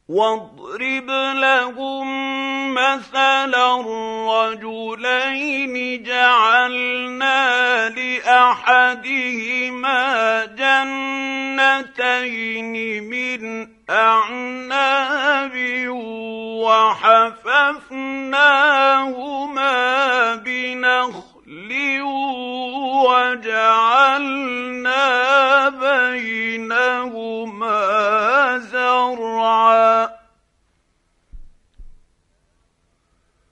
واضرب لهم مثلا الرجلين جعلنا لأحدهما جنتين من أعناب وحففناهما بنخل وجعلنا بينهما